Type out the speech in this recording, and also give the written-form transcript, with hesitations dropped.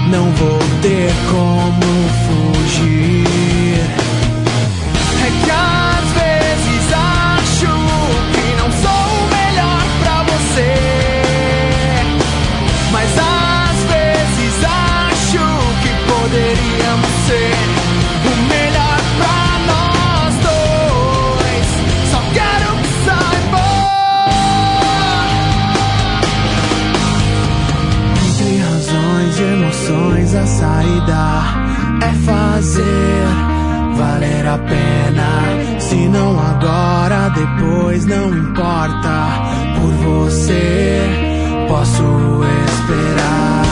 não vou ter como fugir. É que às vezes acho que não sou o melhor pra você, mas às vezes acho que poderíamos ser o melhor pra nós dois. Só quero que saiba. Entre razões e emoções, a saída é fazer valer a pena. Se não agora, depois não importa. Por você posso esperar.